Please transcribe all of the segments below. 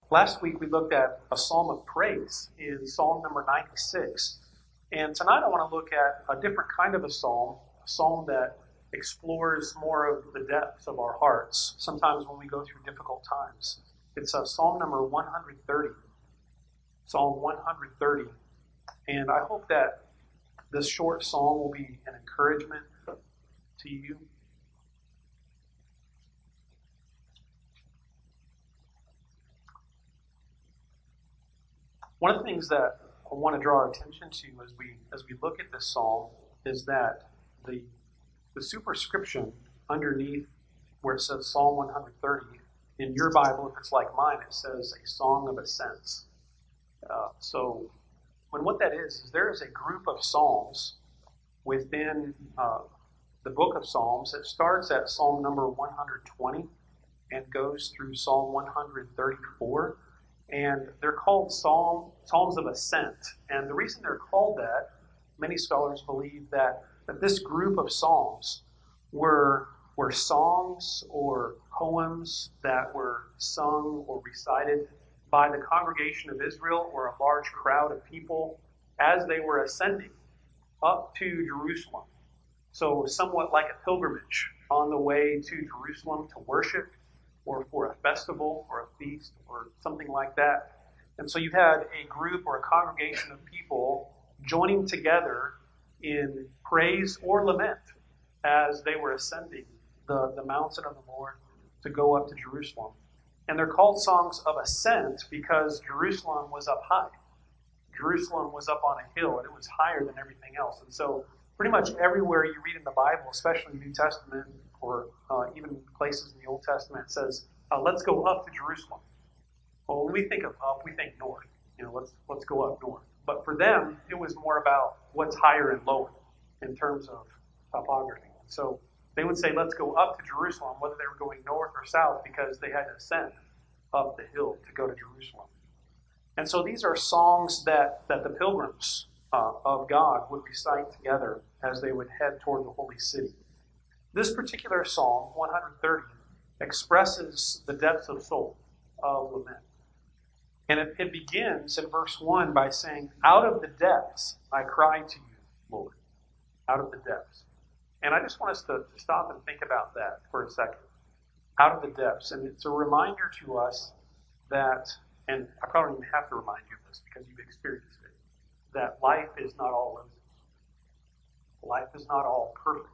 Last week we looked at a psalm of praise in Psalm number 96. And tonight I want to look at a different kind of a psalm that explores more of the depths of our hearts, sometimes when we go through difficult times. It's Psalm number 130. Psalm 130. And I hope that this short psalm will be an encouragement to you. One of the things that I want to draw our attention to as we look at this psalm is that the superscription underneath where it says Psalm 130, in your Bible, if it's like mine, it says a song of ascents. What that is there is a group of psalms within the book of Psalms. It starts at Psalm number 120 and goes through Psalm 134. And they're called Psalms of Ascent. And the reason they're called that, many scholars believe that this group of psalms were songs or poems that were sung or recited by the congregation of Israel or a large crowd of people as they were ascending up to Jerusalem. So somewhat like a pilgrimage on the way to Jerusalem to worship or for a festival or a feast or something like that. And so you had a group or a congregation of people joining together in praise or lament as they were ascending the mountain of the Lord to go up to Jerusalem. And they're called songs of ascent because Jerusalem was up high. Jerusalem was up on a hill, and it was higher than everything else. And so pretty much everywhere you read in the Bible, especially the New Testament or even places in the Old Testament, it says, let's go up to Jerusalem. Well, when we think of up, we think north. Let's go up north. But for them, it was more about what's higher and lower in terms of topography. So they would say, let's go up to Jerusalem, whether they were going north or south, because they had to ascend up the hill to go to Jerusalem. And so these are songs that the pilgrims of God would recite together as they would head toward the holy city. This particular psalm, 130, expresses the depths of soul of lament. And it begins in verse 1 by saying, out of the depths I cry to you, Lord. Out of the depths. And I just want us to stop and think about that for a second. Out of the depths. And it's a reminder to us that, and I probably don't even have to remind you of this because you've experienced it, that life is not all roses. Life is not all perfect.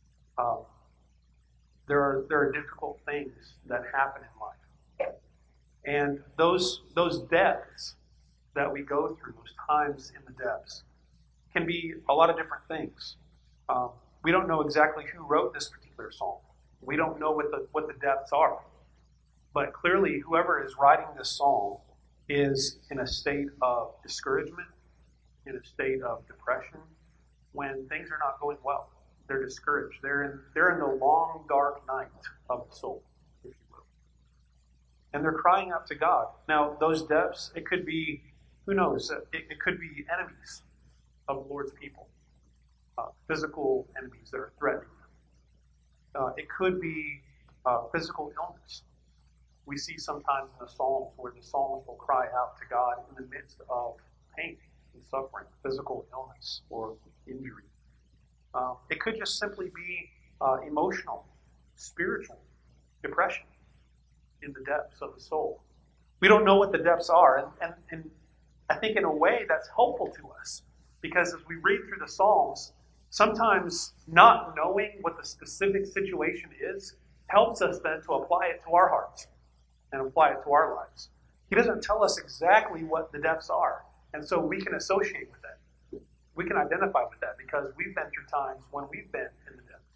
There are difficult things that happen in life. And those depths that we go through, those times in the depths, can be a lot of different things. We don't know exactly who wrote this particular psalm. We don't know what the depths are. But clearly, whoever is writing this psalm is in a state of discouragement, in a state of depression, when things are not going well. They're discouraged. They're in the long, dark night of the soul, if you will. And they're crying out to God. Now, those depths, it could be, who knows, it could be enemies of the Lord's people, physical enemies that are threatening them. It could be physical illness. We see sometimes in the Psalms where the psalmist will cry out to God in the midst of pain and suffering, physical illness or injury. It could just simply be emotional, spiritual depression in the depths of the soul. We don't know what the depths are, and I think in a way that's helpful to us because as we read through the Psalms, sometimes not knowing what the specific situation is helps us then to apply it to our hearts and apply it to our lives. He doesn't tell us exactly what the depths are, and so we can associate with that. We can identify with that because we've been through times when we've been in the depths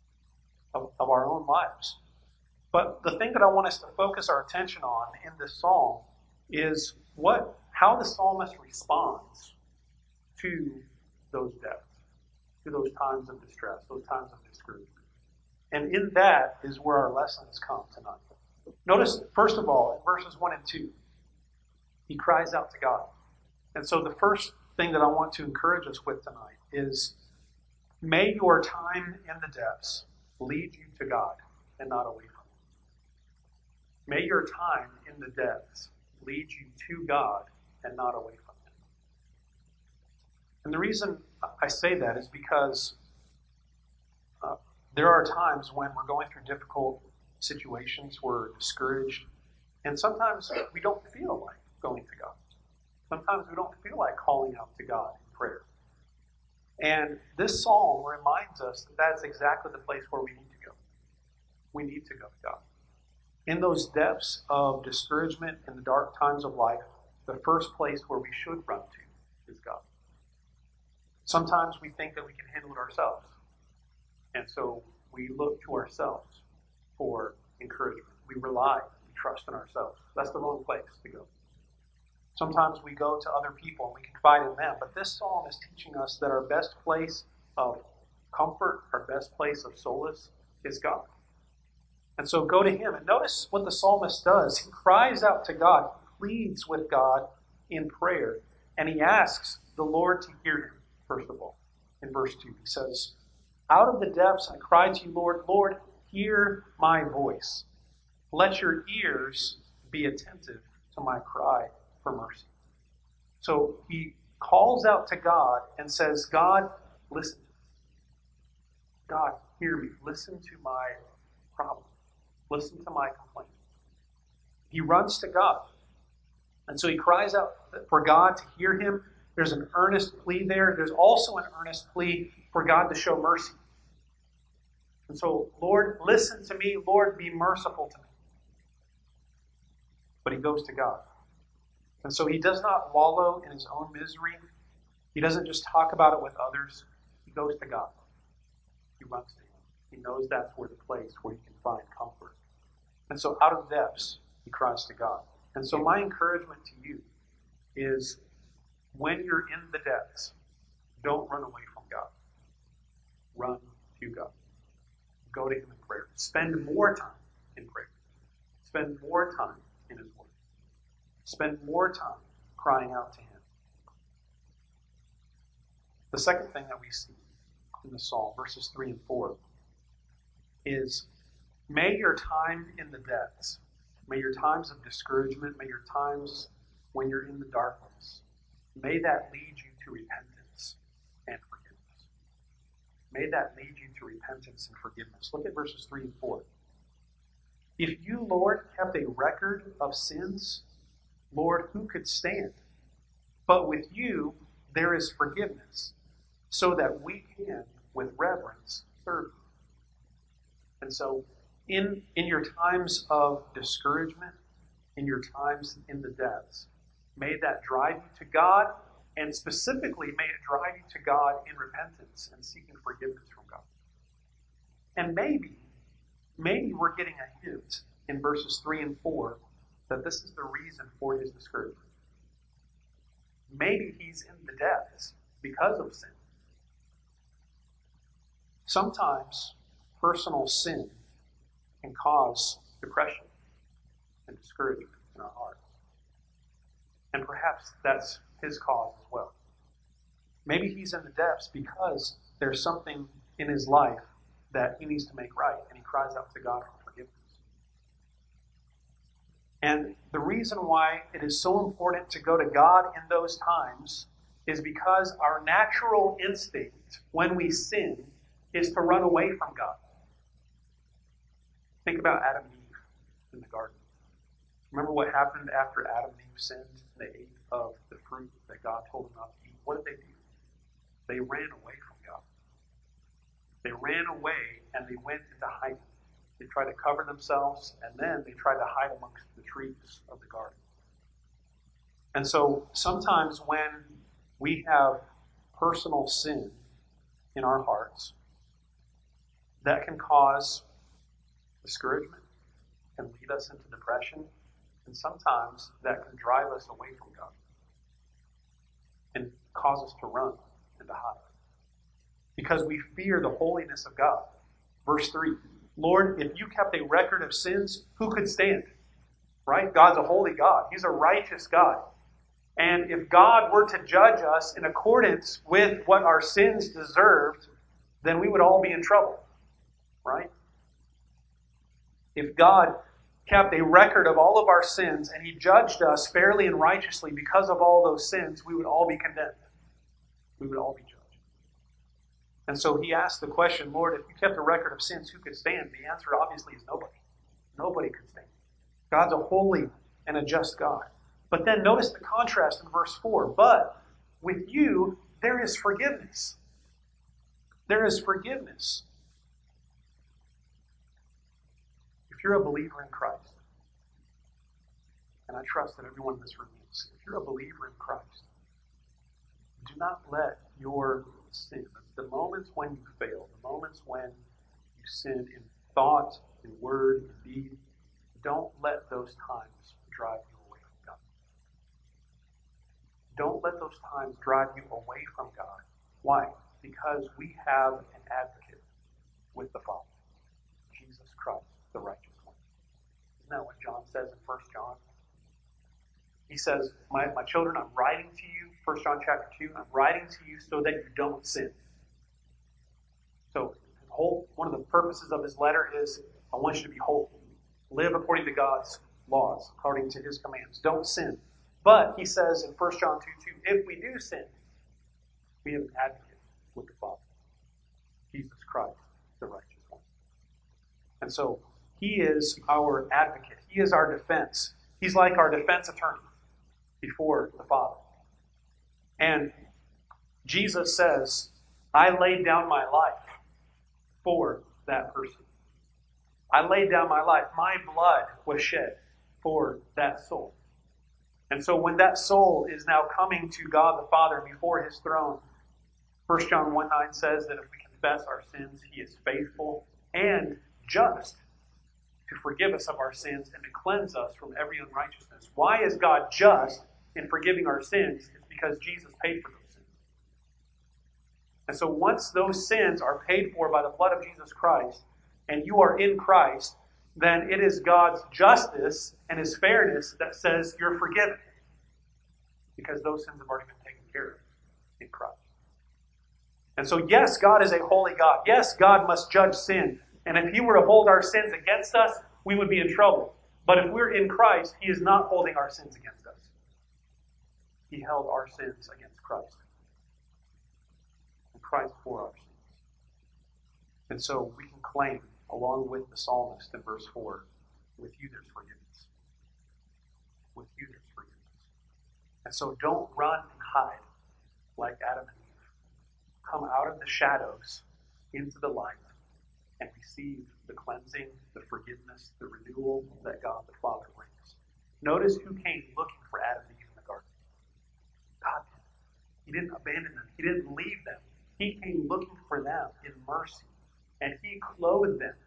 of our own lives. But the thing that I want us to focus our attention on in this psalm is how the psalmist responds to those depths, to those times of distress, those times of discouragement. And in that is where our lessons come tonight. Notice, first of all, in verses 1 and 2, he cries out to God. And so the first thing that I want to encourage us with tonight is, may your time in the depths lead you to God and not away from Him. May your time in the depths lead you to God and not away from Him. And the reason I say that is because there are times when we're going through difficult situations, we're discouraged, and sometimes we don't feel like going to God. Sometimes we don't feel like calling out to God in prayer. And this psalm reminds us that that's exactly the place where we need to go. We need to go to God. In those depths of discouragement in the dark times of life, the first place where we should run to is God. Sometimes we think that we can handle it ourselves. And so we look to ourselves for encouragement. We rely, we trust in ourselves. That's the wrong place to go. Sometimes we go to other people and we confide in them. But this psalm is teaching us that our best place of comfort, our best place of solace is God. And so go to Him. And notice what the psalmist does. He cries out to God, pleads with God in prayer, and he asks the Lord to hear him, first of all. In verse 2, he says, out of the depths I cry to you, Lord, Lord, hear my voice. Let your ears be attentive to my cry for mercy. So he calls out to God and says, God, listen. God, hear me. Listen to my problem. Listen to my complaint. He runs to God. And so he cries out for God to hear him. There's an earnest plea there. There's also an earnest plea for God to show mercy. And so, Lord, listen to me. Lord, be merciful to me. But he goes to God. And so he does not wallow in his own misery. He doesn't just talk about it with others. He goes to God. He runs to him. He knows that's where the place where he can find comfort. And so out of the depths, he cries to God. And so my encouragement to you is when you're in the depths, don't run away from God. Run to God. Go to him in prayer. Spend more time in prayer. Spend more time in his word. Spend more time crying out to him. The second thing that we see in the psalm, verses 3 and 4, is may your time in the depths, may your times of discouragement, may your times when you're in the darkness, may that lead you to repentance and forgiveness. May that lead you to repentance and forgiveness. Look at verses 3 and 4. If you, Lord, kept a record of sins, Lord, who could stand? But with you there is forgiveness, so that we can, with reverence, serve you. And so, in your times of discouragement, in your times in the depths, may that drive you to God, and specifically, may it drive you to God in repentance and seeking forgiveness from God. And maybe we're getting a hint in verses 3 and 4 that this is the reason for his discouragement. Maybe he's in the depths because of sin. Sometimes personal sin can cause depression and discouragement in our hearts. And perhaps that's his cause as well. Maybe he's in the depths because there's something in his life that he needs to make right, and he cries out to God for forgiveness. And the reason why it is so important to go to God in those times is because our natural instinct when we sin is to run away from God. Think about Adam and Eve in the garden. Remember what happened after Adam and Eve sinned and they ate of the fruit that God told them not to eat? What did they do? They ran away from God. They ran away and they went into hiding. They tried to cover themselves, and then they tried to hide amongst the trees of the garden. And so sometimes when we have personal sin in our hearts, that can cause discouragement, can lead us into depression, and sometimes that can drive us away from God and cause us to run and to hide. Because we fear the holiness of God. Verse 3, Lord, if you kept a record of sins, who could stand? Right? God's a holy God. He's a righteous God. And if God were to judge us in accordance with what our sins deserved, then we would all be in trouble. Right? If God kept a record of all of our sins and He judged us fairly and righteously because of all those sins, we would all be condemned. We would all be judged. And so He asked the question, Lord, if you kept a record of sins, who could stand? The answer obviously is nobody. Nobody could stand. God's a holy and a just God. But then notice the contrast in verse 4. But with you, there is forgiveness. There is forgiveness. If you're a believer in Christ, and I trust that everyone in this room is, if you're a believer in Christ, do not let your sin, the moments when you fail, the moments when you sin in thought, in word, in deed, don't let those times drive you away from God. Don't let those times drive you away from God. Why? Because we have an advocate with the Father, Jesus Christ, the righteous one. Isn't that what John says in 1 John? He says, my children, I'm writing to you, 1 John chapter 2, I'm writing to you so that you don't sin. So one of the purposes of his letter is, I want you to be holy. Live according to God's laws, according to His commands. Don't sin. But he says in 1 John 2:2, if we do sin, we have an advocate with the Father, Jesus Christ, the righteous one. And so He is our advocate. He is our defense. He's like our defense attorney before the Father. And Jesus says, I laid down my life for that person. I laid down my life. My blood was shed for that soul. And so when that soul is now coming to God the Father before His throne, 1 John 1:9 says that if we confess our sins, He is faithful and just to forgive us of our sins and to cleanse us from every unrighteousness. Why is God just in forgiving our sins? It's because Jesus paid for those sins. And so once those sins are paid for by the blood of Jesus Christ, and you are in Christ, then it is God's justice and His fairness that says you're forgiven. Because those sins have already been taken care of in Christ. And so yes, God is a holy God. Yes, God must judge sin. And if He were to hold our sins against us, we would be in trouble. But if we're in Christ, He is not holding our sins against us. He held our sins against Christ. And Christ bore our sins. And so we can claim, along with the psalmist in verse 4, with you there's forgiveness. With you there's forgiveness. And so don't run and hide like Adam and Eve. Come out of the shadows into the light and receive the cleansing, the forgiveness, the renewal that God the Father brings. Notice who came looking for Adam and Eve in the garden. God did. He didn't abandon them. He didn't leave them. He came looking for them in mercy. And He clothed them.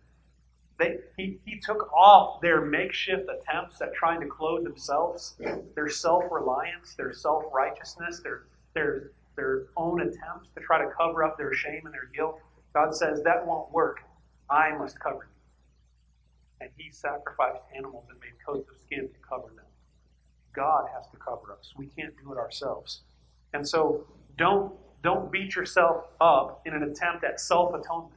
He took off their makeshift attempts at trying to clothe themselves, their self-reliance, their self-righteousness, their own attempts to try to cover up their shame and their guilt. God says, that won't work. I must cover you. And He sacrificed animals and made coats of skin to cover them. God has to cover us. We can't do it ourselves. And so don't beat yourself up in an attempt at self-atonement.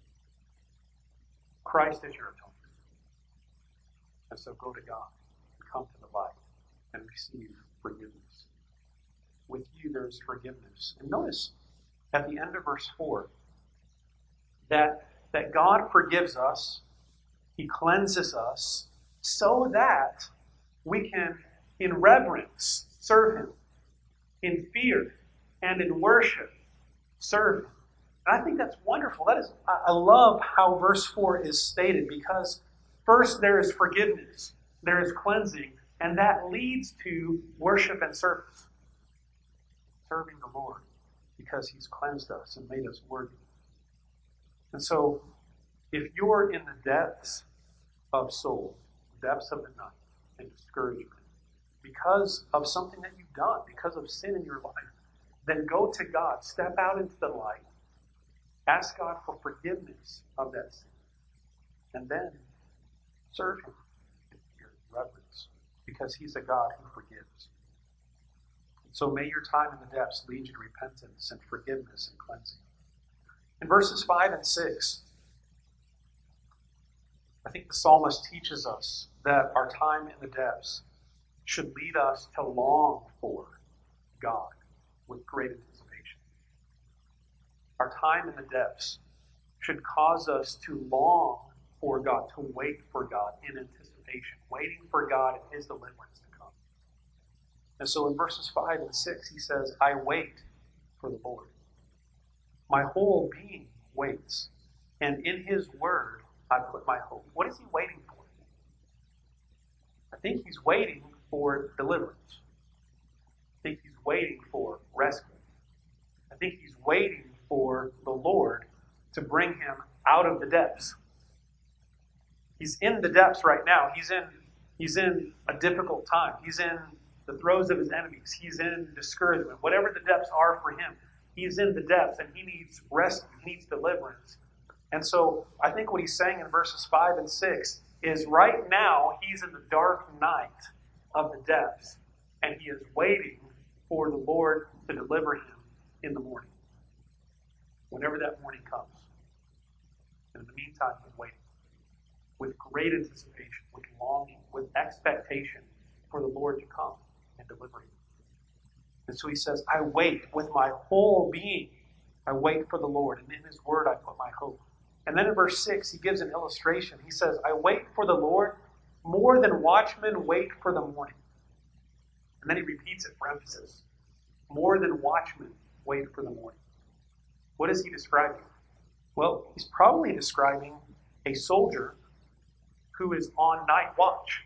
Christ is your atonement. And so go to God and come to the light and receive forgiveness. With you there's forgiveness. And notice at the end of verse 4 that God forgives us, He cleanses us so that we can, in reverence, serve Him. In fear and in worship, serve Him. And I think that's wonderful. I love how verse 4 is stated, because first there is forgiveness, there is cleansing, and that leads to worship and service. Serving the Lord because He's cleansed us and made us worthy. And so, if you're in the depths of soul, depths of the night, and discouragement, because of something that you've done, because of sin in your life, then go to God, step out into the light, ask God for forgiveness of that sin, and then serve Him in fear and reverence, because He's a God who forgives. So may your time in the depths lead you to repentance and forgiveness and cleansing. In verses 5 and 6, I think the psalmist teaches us that our time in the depths should lead us to long for God with great anticipation. Our time in the depths should cause us to long for God, to wait for God in anticipation, waiting for God and His deliverance to come. And so in verses 5 and 6, he says, I wait for the Lord. My whole being waits, and in His word I put my hope. What is he waiting for? I think he's waiting for deliverance. I think he's waiting for rescue. I think he's waiting for the Lord to bring him out of the depths. He's in the depths right now. He's in a difficult time. He's in the throes of his enemies. He's in discouragement. Whatever the depths are for him, he's in the depths and he needs rescue. He needs deliverance. And so I think what he's saying in verses 5 and 6 is right now he's in the dark night of the depths and he is waiting for the Lord to deliver him in the morning. Whenever that morning comes. And in the meantime, he's waiting with great anticipation, with longing, with expectation for the Lord to come and deliver him. And so he says, I wait with my whole being. I wait for the Lord, and in His word I put my hope. And then in verse 6, he gives an illustration. He says, I wait for the Lord more than watchmen wait for the morning. And then he repeats it for emphasis. More than watchmen wait for the morning. What is he describing? Well, he's probably describing a soldier who is on night watch.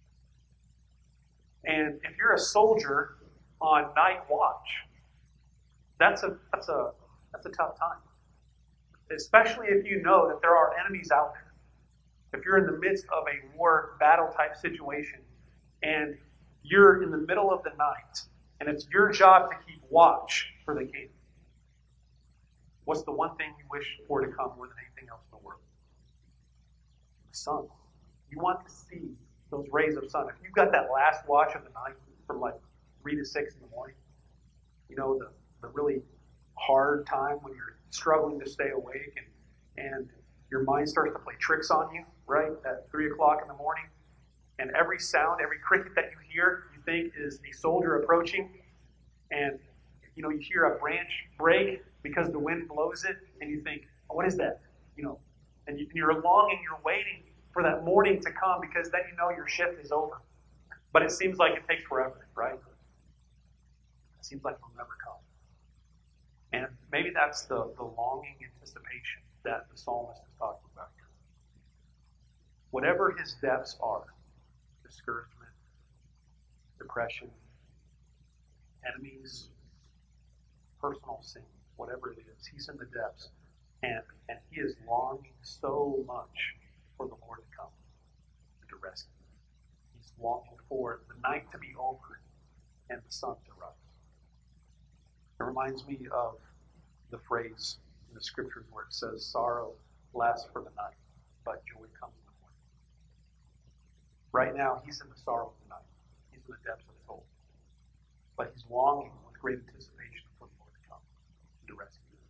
And if you're a soldier on night watch, that's a tough time. Especially if you know that there are enemies out there. If you're in the midst of a war battle type situation and you're in the middle of the night and it's your job to keep watch for the king, what's the one thing you wish for to come more than anything else in the world? The sun. You want to see those rays of sun. If you've got that last watch of the night from like 3 to 6 in the morning, you know, the really hard time when you're struggling to stay awake and your mind starts to play tricks on you, right? At 3 o'clock in the morning. And every sound, every cricket that you hear, you think is a soldier approaching. And, you know, you hear a branch break because the wind blows it. And you think, oh, what is that? You know, and you're longing, you're waiting for that morning to come because then you know your shift is over. But it seems like it takes forever, right? It seems like it'll never come. And maybe that's the longing anticipation that the psalmist is talking about here. Whatever his depths are, discouragement, depression, enemies, personal sin, whatever it is, he's in the depths. And he is longing so much for the Lord to come and to rescue him. He's longing for the night to be over and the sun to rise. It reminds me of the phrase in the scriptures where it says, sorrow lasts for the night, but joy comes in the morning. Right now, he's in the sorrow of the night. He's in the depths of soul. But he's longing with great anticipation for the Lord to come and to rescue him.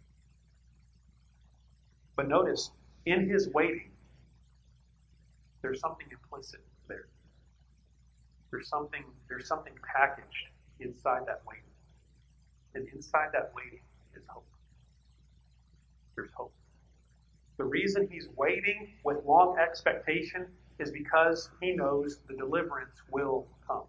But notice, in his waiting, there's something implicit there. There's something packaged inside that waiting. And inside that waiting is hope. There's hope. The reason he's waiting with long expectation is because he knows the deliverance will come.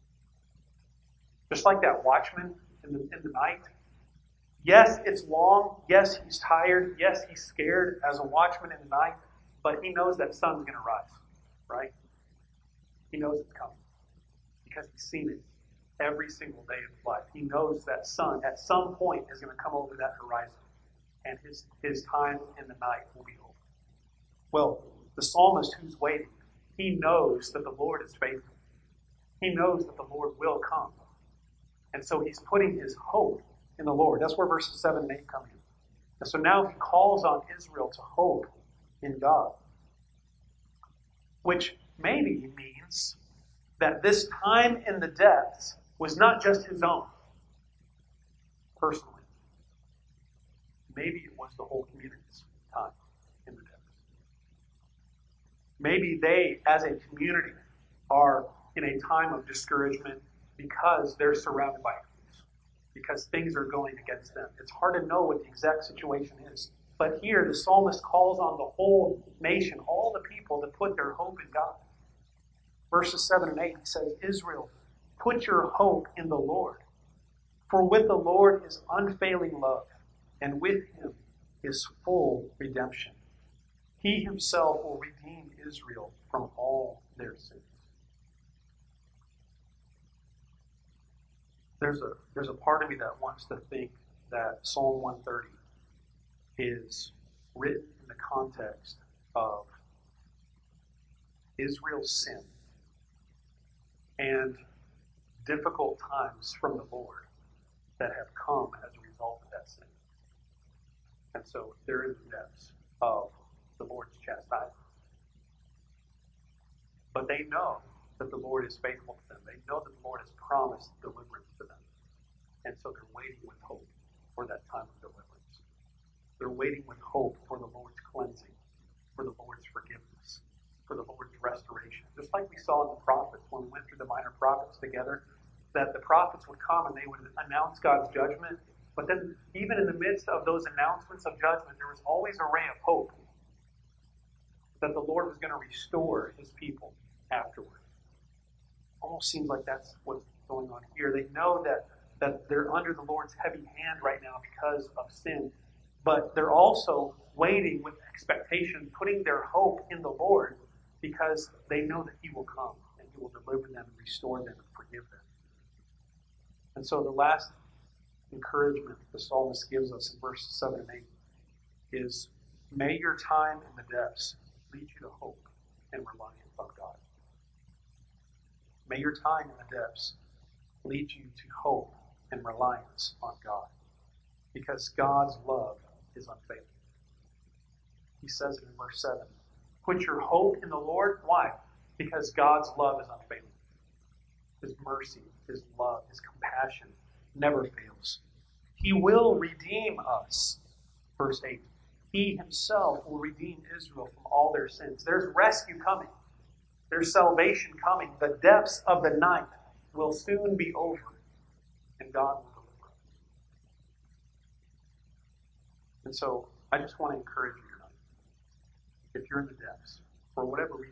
Just like that watchman in the night. Yes, it's long. Yes, he's tired. Yes, he's scared as a watchman in the night. But he knows that sun's going to rise, right? He knows it's coming because he's seen it every single day of his life. He knows that sun at some point is going to come over that horizon and his time in the night will be over. Well, the psalmist who's waiting, he knows that the Lord is faithful. He knows that the Lord will come. And so he's putting his hope in the Lord. That's where verses 7 and 8 come in. And so now he calls on Israel to hope in God. Which maybe means that this time in the depths was not just his own, personally. Maybe it was the whole community's time in the depths. Maybe they, as a community, are in a time of discouragement because they're surrounded by enemies, because things are going against them. It's hard to know what the exact situation is. But here, the psalmist calls on the whole nation, all the people, to put their hope in God. Verses 7 and 8, he says, Israel, put your hope in the Lord. For with the Lord is unfailing love, and with him is full redemption. He himself will redeem Israel from all their sins. There's a part of me that wants to think that Psalm 130 is written in the context of Israel's sin and difficult times from the Lord that have come as a result of that sin. And so they're in the depths of the Lord's chastisement. But they know that the Lord is faithful to them. They know that the Lord has promised deliverance to them. And so they're waiting with hope for that time of deliverance. They're waiting with hope for the Lord's cleansing, for the Lord's forgiveness, for the Lord's restoration. Just like we saw in the prophets when we went through the minor prophets together, that the prophets would come and they would announce God's judgment. But then even in the midst of those announcements of judgment, there was always a ray of hope that the Lord was going to restore his people afterward. Almost seems like that's what's going on here. They know that they're under the Lord's heavy hand right now because of sin, but they're also waiting with expectation, putting their hope in the Lord because they know that he will come and he will deliver them and restore them and forgive them. And so the last encouragement the psalmist gives us in verses 7 and 8 is, may your time in the depths lead you to hope and reliance on God. May your time in the depths lead you to hope and reliance on God, because God's love is unfailing. He says it in verse 7. Put your hope in the Lord. Why? Because God's love is unfailing. His mercy, his love, his compassion never fails. He will redeem us. Verse 8. He himself will redeem Israel from all their sins. There's rescue coming. There's salvation coming. The depths of the night will soon be over, and God will deliver us. And so I just want to encourage you tonight. If you're in the depths, for whatever reason,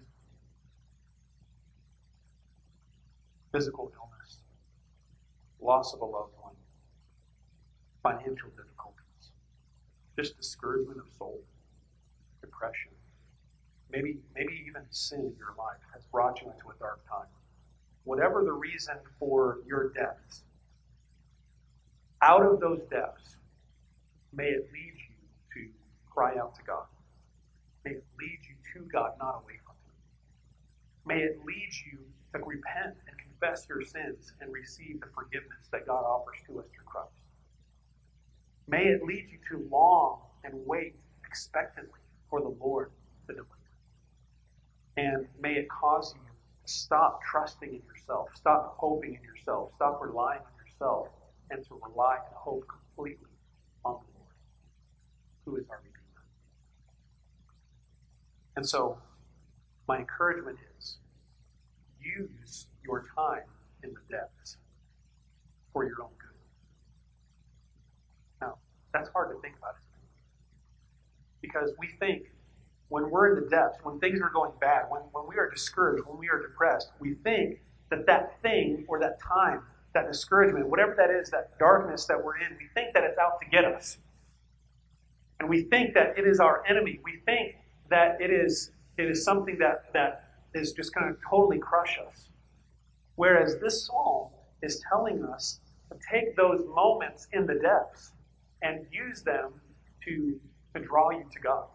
physical illness, loss of a loved one, financial difficulties, just discouragement of soul, depression, maybe even sin in your life has brought you into a dark time. Whatever the reason for your depths, out of those depths, may it lead you to cry out to God. May it lead you to God, not away from him. May it lead you to repent and confess your sins and receive the forgiveness that God offers to us through Christ. May it lead you to long and wait expectantly for the Lord to deliver. And may it cause you to stop trusting in yourself, stop hoping in yourself, stop relying on yourself, and to rely and hope completely on the Lord, who is our Redeemer. And so, my encouragement is, use your time in the depths for your own good. Now, that's hard to think about, isn't it? Because we think when we're in the depths, when things are going bad, when we are discouraged, when we are depressed, we think that thing or that time, that discouragement, whatever that is, that darkness that we're in, we think that it's out to get us. And we think that it is our enemy. We think that it is something that is just going to totally crush us. Whereas this psalm is telling us to take those moments in the depths and use them to draw you to God.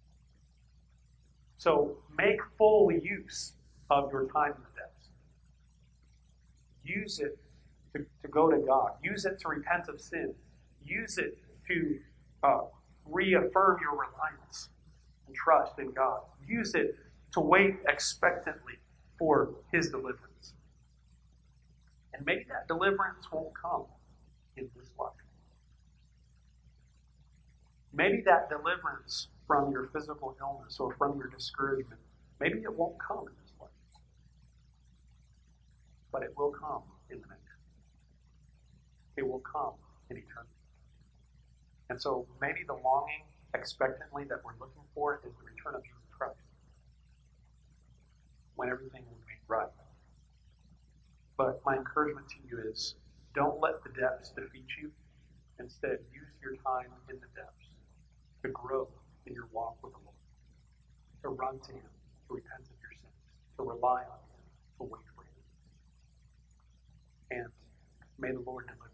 So make full use of your time in the depths. Use it to go to God. Use it to repent of sin. Use it to reaffirm your reliance and trust in God. Use it to wait expectantly for his deliverance. And maybe that deliverance won't come in this life. Maybe that deliverance from your physical illness or from your discouragement Maybe it won't come in this life, but it will come in the next. It will come in eternity. And so maybe the longing expectantly that we're looking for is the return of Jesus Christ when everything will be right. But my encouragement to you is don't let the depths defeat you. Instead, use your time in the depths to grow in your walk with the Lord, to run to Him, to repent of your sins, to rely on Him, to wait for Him. And may the Lord deliver.